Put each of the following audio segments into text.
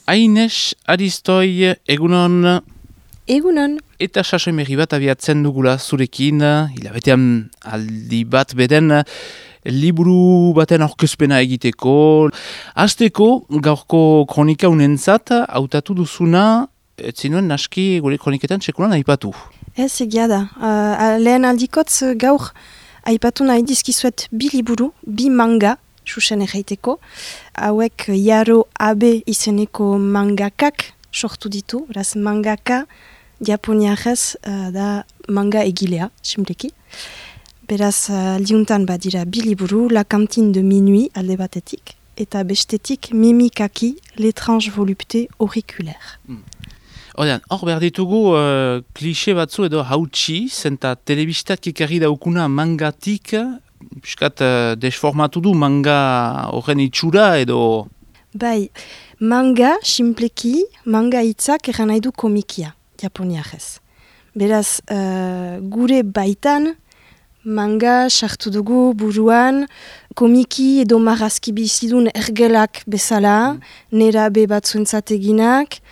Aines Aristoi, egunon. Egunon. Eta sasoimerri bat abiatzen dugula zurekin, hilabetean aldi bat beden liburu baten aurkezpena egiteko. Hasteko, gaurko kronika unentzat, hautatu duzuna, ez zinuen naski gure kroniketan sekulan aipatu. Ez egia da. Lehen aldikotz gaur aipatu nahi dizkizuet bi liburu, bi manga, susen erraiteko. Hauek Yaro Abe izeneko mangakak sortu ditu. Beraz, mangaka japoniarrez da manga egilea, simpleki. Beraz, aldiuntan badira bi liburu, La Cantine de Minuit alde batetik, eta bestetik Mimikaki, L'étrange volupté auriculaire. Hor behar ditugu klixe batzu edo hautsi, zenta telebistak ekarri daukuna mangatik, piskat desformatu du manga horren itxura edo... Bai, manga, simpleki, manga hitzak erran nahi du komikia, japoniarrez. Beraz, gure baitan, manga sartu dugu buruan, komiki edo marrazki bizidun ergelak bezala, nerabe batzuentzat eginak,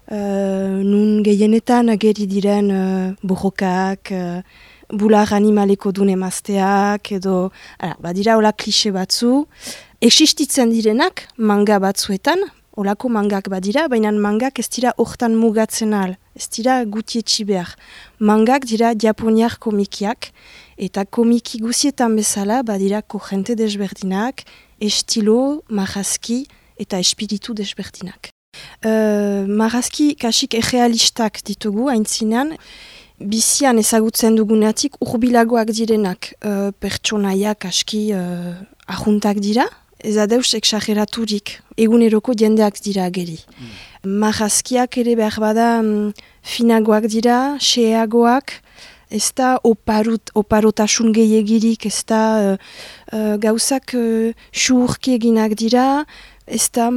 nun gehienetan ageri diren borrokak, bular animaleko dune emazteak, edo, badira hola klixe batzu. Existitzen direnak manga batzuetan, holako mangak badira, baina mangak ez dira hortan mugatzen al, ez dira gutietxi behar. Mangak dira japoniar komikiak, eta komiki guzietan bezala badira korrente desberdinak, estilo, marrazki eta espiritu desberdinak. Marrazki kasik errealistak ditugu, haintzinean, bizian ezagutzen duguneatik urbilagoak direnak, pertsonaiak aski ahuntak dira, ez adeus exageraturik, eguneroko jendeak dira ageri. Marrazkiak ere behar bada finagoak dira, xeagoak, ez da oparotasun gehiagirik, ez da gauzak xurki eginak dira, ez da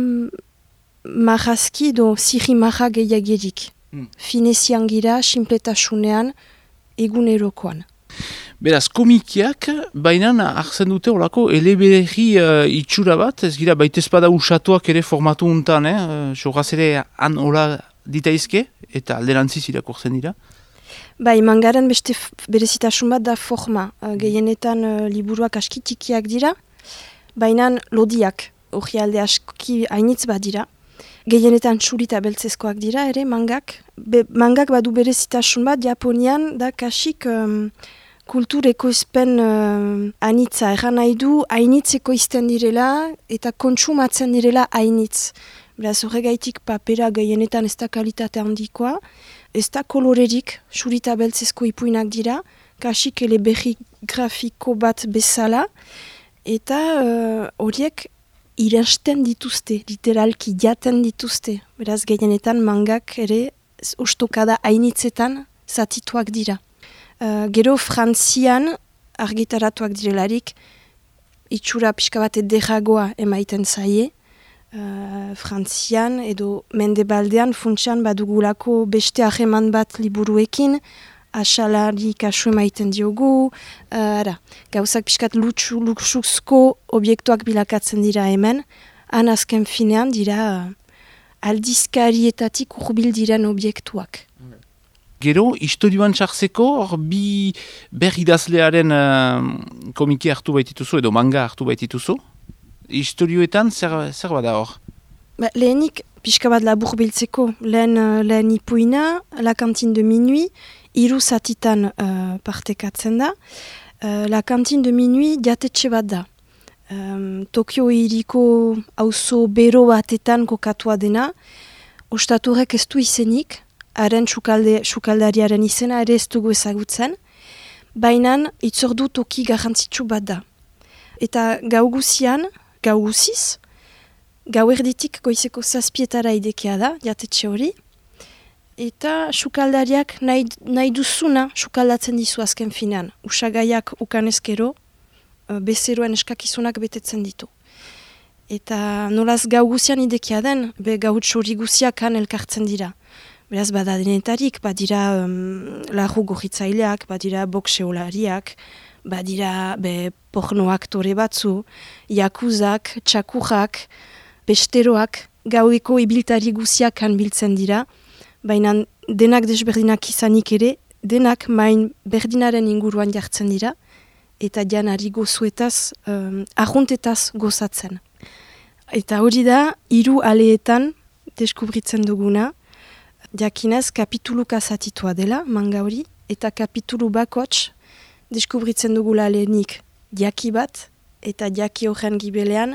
marrazki edo zirrimarra gehiagirik. Finezian gira, simpletasunean, egunerokoan. Beraz, komikiak, baina hartzen dute horako eleberri itxura bat, ez gira baitezpada usatuak ere formatu untan, sogaz ere han hola ditaizke, eta alderantziz irakurtzen dira? Bai, mangaren beste berezitasun bat da forma. Gehienetan liburuak aski tikiak dira, baina lodiak, hori alde aski hainitz bat dira. Gehienetan txurita beltzezkoak dira ere mangak. Mangak badu berezitasun bat, Japonian da kasik kultur ekoizpen anitza. Erran nahi du, hainitz ekoizten direla eta kontsumatzen direla hainitz. Beraz, horregaitik papera gehienetan ez da kalitate handikoa, ez da kolorerik, txurita beltzezko ipuinak dira, kasik eleberri grafiko bat bezala, eta horiek iransten dituzte, literalki jaten dituzte. Beraz, gehienetan mangak ere ostokada hainitzetan zatituak dira. Gero Frantzian argitaratuak direlarik itxura pixka bat ederragoa emaiten zaie. Frantzian edo mendebaldean funtsian badugulako beste hageman bat liburuekin, asalari kasu emaiten diogu, gauzak pixkat luxuzko obiektuak bilakatzen dira hemen, han azken finean dira aldizkarietatik urbil diren obiektuak. Gero, historioan txartzeko, hor bi idazlearen komiki hartu baitituzu, edo manga hartu baitituzu. Historioetan zer bada hor? Lehenik, pixka bat labur biltzeko, lehen ipuina, La Cantine de Minuit, 3 zatitan partekatzen da. La Cantine de Minuit jatetxe bat da. Tokio hiriko auzo bero batetan kokatua dena, ostaturek ez du izenik, haren sukaldariaren izena ere ez dugu ezagutzen, baina itzordu toki garrantzitsu bat da. Eta gau guziz, gau erditik goizeko 7 idekea da, jatetxe hori, eta sukaldariak nahi duzuna sukaldatzen dizu azken finean. Usagaiak ukanezkero, bezeroen eskakizunak betetzen ditu. Eta nolaz gau guzian idekea den, gau txori guziak han elkartzen dira. Beraz, bada denetarik, badira larru gorritzaileak, badira bokseolariak, badira porno aktore batzu, jakuzak, txakurrak, besteroak, gaueko ibiltari guziak han biltzen dira, baina denak desberdinak izanik ere, denak main berdinaren inguruan jartzen dira, eta janari gozuetaz, ahuntetaz gozatzen. Eta hori da, 3 aleetan deskubritzen duguna, jakinez kapituluka zatitua dela, manga hori, eta kapitulu bakots deskubritzen dugula lehenik jaki bat, eta jaki horren gibelean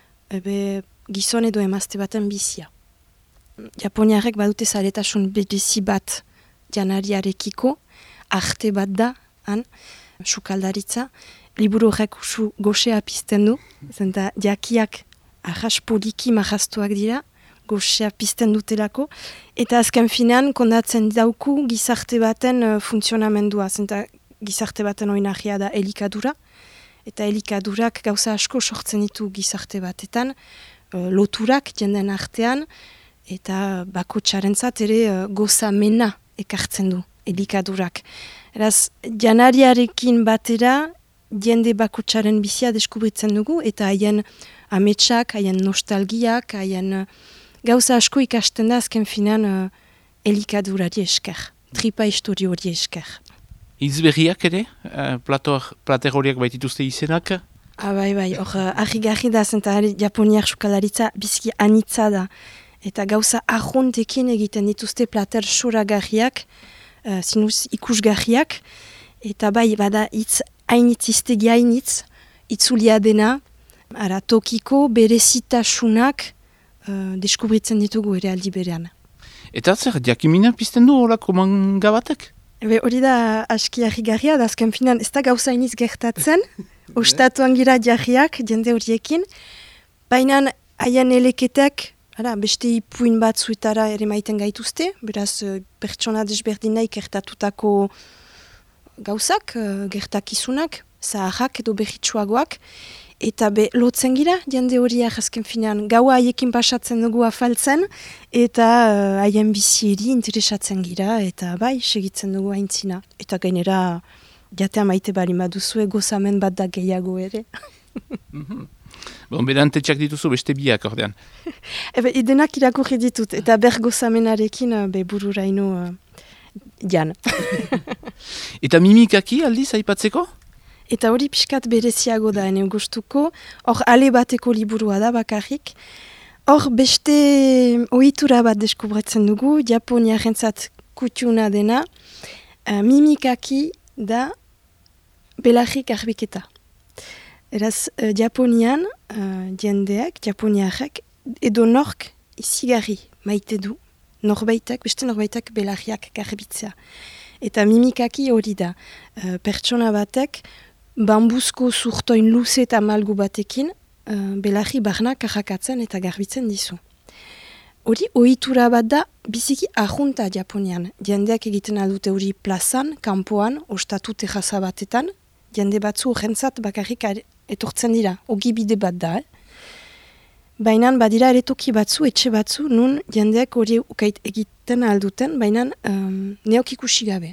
gizon edo emazte baten bizia. Japoniarrek badute zaretasun berezi bat janariarekiko, arte bat da, sukaldaritza, liburu horrek goxea pizten du, zenta jakiak arras poliki marrastuak dira, goxea pizten dutelako, eta azken finean kondatzen dauku gizarte baten funtzionamendua, zenta gizarte baten oinarria da elikadura, eta elikadurak gauza asko sortzen ditu gizarte batetan, loturak jenden artean, eta bakotxarentzat ere gozamena ekartzen du elikadurak. Eraz, janariarekin batera jende bakotxaren bizia deskubritzen dugu, eta haien ametsak, haien nostalgiak, haien gauza asko ikasten da azken finan elikadurari esker, tripa histori hori esker. Izberriak ere, plater horiak baitituzte izenak? Bai, hor argi da, zenta japoniak sukalaritza bizki anitza da. Eta gauza ahontekin egiten dituzte plater soragarriak, zinuz ikusgarriak, eta bai, bada hitz hainitz, iztegi hainitz, itzulia dena, ara tokiko berezitasunak deskubritzen ditugu ere aldi berean. Eta zer, jakimina pizten du horako manga batek? Hori da aski harrigarria, da azken finan ez da gauza iniz gertatzen, ostatuan gira jarriak jende horiekin, baina haien eleketek, beste ipuin batzuetara ere maiten gaituzte, beraz pertsona desberdinai gertatutako gauzak, gertakizunak, zaharrak edo berritsuagoak, eta lotzen gira, jende horiak azken finean, gaua haiekin pasatzen dugu afaltzen, eta haien bizieri interesatzen gira, eta bai, segitzen dugu haintzina. Eta gainera, jatea maite bali maduzue, gozamen bat da gehiago ere. Berantetxak dituzu beste biak ordean. Denak irakurri ditut, eta ber gozamenarekin bururaino jan. Eta mimikaki aldiz aipatzeko? Eta hori pixkat bereziago da ene gustuko, hor ale bateko liburua da bakarrik. Hor beste ohitura bat deskubratzen dugu, japoniarentzat kutxuna dena, mimikaki da belarrik garbiketa. Eraz, Japonian, jendeak, japoniarrek, edo nork izigarri maite du, beste norbaitek belarriak garbitzea. Eta mimikaki hori da, pertsona batek, bambuzko zurtoin luze eta malgu batekin, belarri barna karrakatzen eta garbitzen dizu. Hori ohitura bat da, biziki ahunta Japonian. Jendeak egiten aldute hori plazan, kanpoan, ostatu terraza batetan, jende batzu horrentzat bakarrik etortzen dira, ogi bide bat da. Baina badira ere toki batzu, etxe batzu, nun jendeak hori ukait egiten alduten, baina neok ikusi gabe.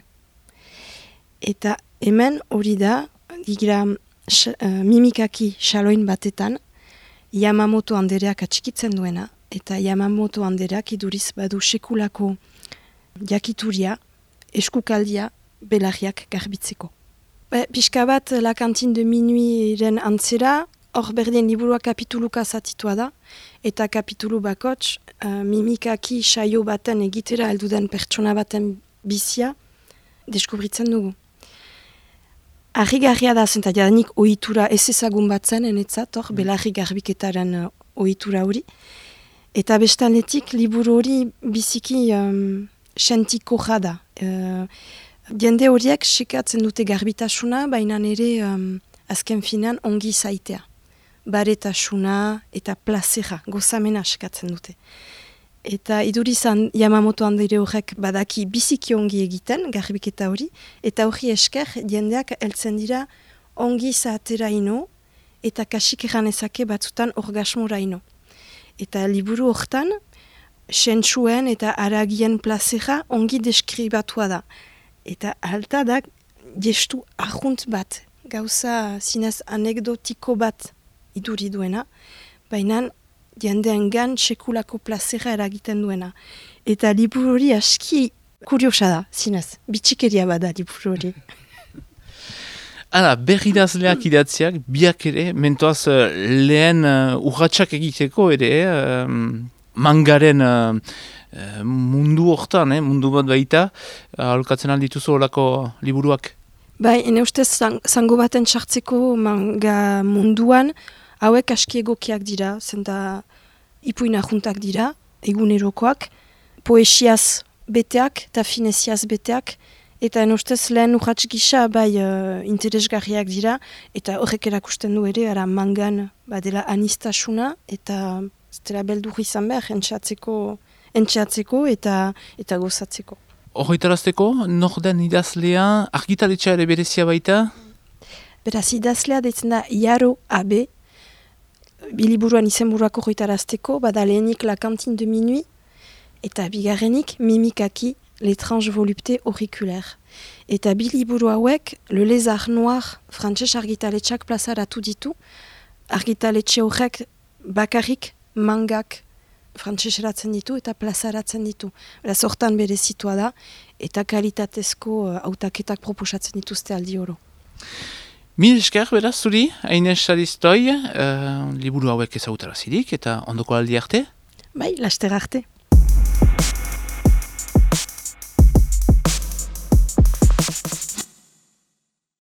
Eta hemen hori da, digira mimikaki xaloin batetan, Yamamoto andereak atxikitzen duena, eta Yamamoto andereak iduriz badu sekulako jakituria, eskukaldia, belarriak garbitzeko. Pixka bat, La Cantine de Minuiren antzera, hor berdien liburua kapituluka zatitua da, eta kapitulu bakots, mimikaki saio baten egitera heldudan pertsona baten bizia deskubritzen dugu. Harrigarria da zenta jadanik ohitura ez ezagun batzen enetzat, hor belarri garbiketaren ohitura hori. Eta bestaldetik liburu hori biziki sentiko jada. Jende horiek sekatzen dute garbitasuna, baina ere azken finan ongi zaitea. Baretasuna eta plazera, gozamena sekatzen dute. Eta idurizan Yamamoto andere horrek badaki biziki ongi egiten, garbiketa hori, eta hori esker jendeak heltzen dira ongi zaatera ino, eta kasik egan ezake batzutan orgasmora ino. Eta liburu hortan, sentsuen eta aragien plazera ongi deskribatua da. Eta alta da gestu ahunt bat, gauza zinez anekdotiko bat iduri duena, baina jendean gan sekulako plazera eragiten duena. Eta liburu hori aski kuriosa da, zinez, bitxikeria bada liburu hori. Hala, berridazleak idatziak, biak ere, mentoaz lehen urratxak egiteko ere, mangaren mundu hortan, mundu bat baita, aholkatzen aldituzu horako liburuak. Bai, ene ustez zango baten sartzeko manga munduan, hauek aski egokiak dira, zenta ipuina juntak dira, egunerokoak, poesiaz beteak eta fineziaz beteak, eta ene ustez lehen urratx gisa bai interesgarriak dira, eta horrek erakusten du ere, ara mangan badela anistasuna, eta ez dela beldur izan behar, entxeatzeko eta gozatzeko. Horretarazteko, nor den idazlea, argitaletxea ere berezia baita? Beraz, idazlea deitzen da Iaro Abe, biliburuan izenburuak horretarazteko, bada lehenik La Cantine de Minuit, eta bigarrenik Mimikaki, L'étrange volupté auriculaire. Eta biliburu hauek, Le Lézard Noir, frantses argitaletxak plazaratu ditu, argitaletxe horrek bakarrik mangak frantseseratzen ditu eta plazaratzen ditu. Beraz, hortan berezitua da, eta kalitatezko hautaketak proposatzen dituzte aldi oro. Mil esker, beraz, zuri, Aines Saristoi, liburu hauek ezagutarazirik, eta ondoko aldi arte? Bai, laster arte.